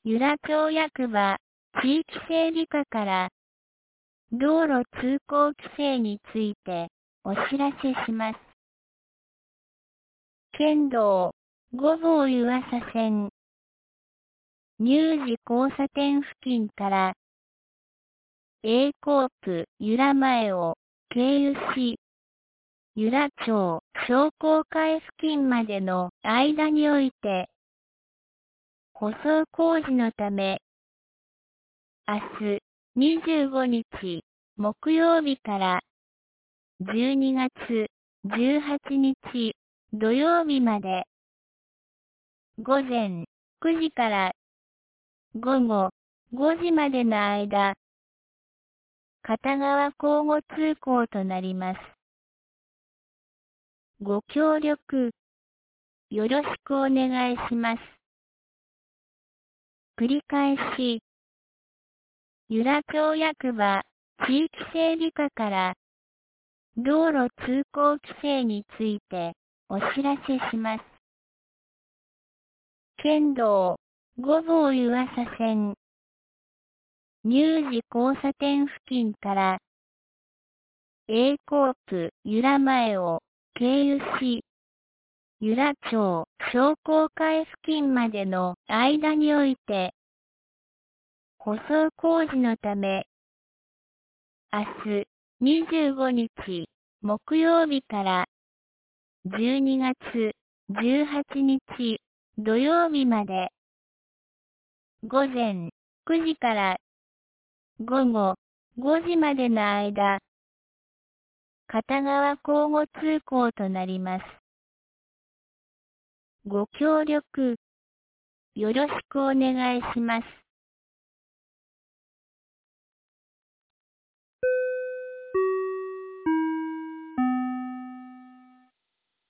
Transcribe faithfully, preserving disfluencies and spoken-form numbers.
由良町役場地域整備課から道路通行規制についてお知らせします。県道ご号湯浅線乳児交差点付近から A コープ由良前を経由し、由良町商工会付近までの間において、舗装工事のため、明日にじゅうごにち木曜日からじゅうにがつじゅうはちにち土曜日まで、午前くじから午後ごじまでの間、片側交互通行となります。ご協力よろしくお願いします。繰り返し、由良町役場地域整備課から道路通行規制についてお知らせします。県道ご号湯浅線乳児交差点付近から A コープ由良前を経由し、由良町商工会付近までの間において、舗装工事のため、明日にじゅうごにち木曜日からじゅうにがつじゅうはちにち土曜日まで、午前くじから午後ごじまでの間、片側交互通行となります。ご協力よろしくお願いします。